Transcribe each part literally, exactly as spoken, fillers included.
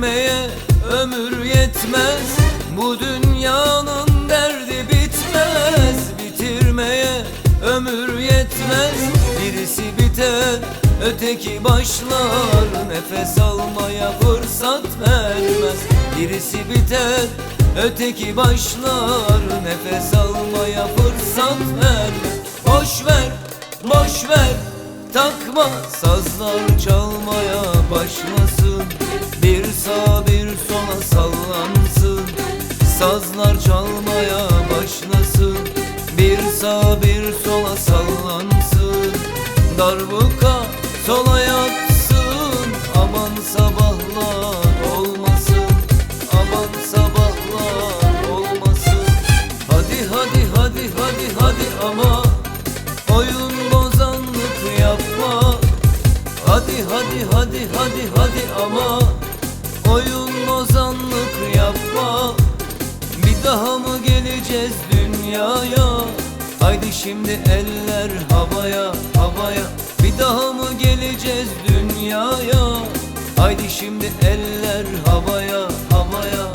Bitirmeye ömür yetmez, bu dünyanın derdi bitmez. Bitirmeye ömür yetmez, birisi biter öteki başlar. Nefes almaya fırsat vermez, birisi biter öteki başlar. Nefes almaya fırsat vermez. Boş ver, boş ver, takma, sazlar çalmaya başlasın. Bir sağa bir sola sallansın, sazlar çalmaya başlasın. Bir sağa bir sola sallansın, darbuka sola yatsın. Aman sabahlar olmasın, aman sabahlar olmasın. Hadi hadi hadi hadi hadi ama oyun bozanlık yapma. Hadi hadi hadi hadi hadi ama oyun bozanlık yapma. Bir daha mı geleceğiz dünyaya? Haydi şimdi eller havaya havaya. Bir daha mı geleceğiz dünyaya? Haydi şimdi eller havaya havaya.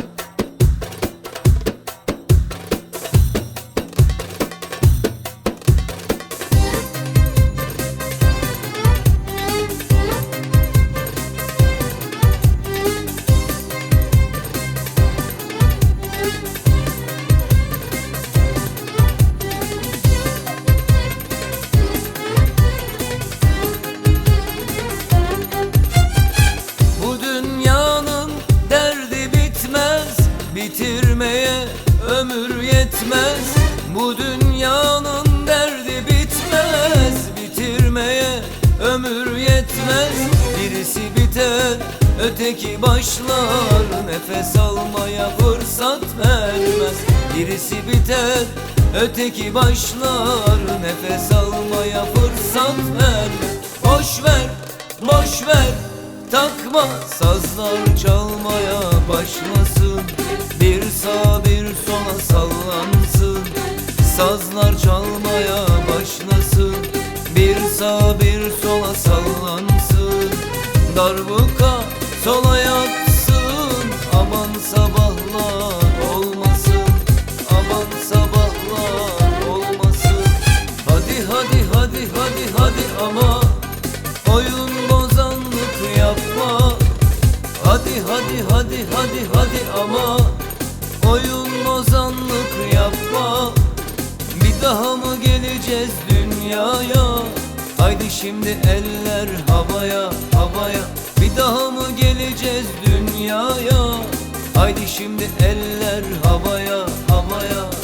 Bitirmeye ömür yetmez, bu dünyanın derdi bitmez. Bitirmeye ömür yetmez, birisi biter öteki başlar. Nefes almaya fırsat vermez, birisi biter öteki başlar. Nefes almaya fırsat vermez. Boş ver, boş ver, takma, sazlar çalmaya başlasın. Bir sağa bir sola sallansın, sazlar çalmaya başlasın. Bir sağa bir sola sallansın, darbuka sola yatsın. Aman sabahlar olmasın, aman sabahlar olmasın. Hadi hadi hadi hadi hadi ama oyun bozanlık yapma. Hadi hadi hadi hadi hadi ama oyun bozanlık yapma. Bir daha mı geleceğiz dünyaya? Haydi şimdi eller havaya havaya. Bir daha mı geleceğiz dünyaya? Haydi şimdi eller havaya havaya.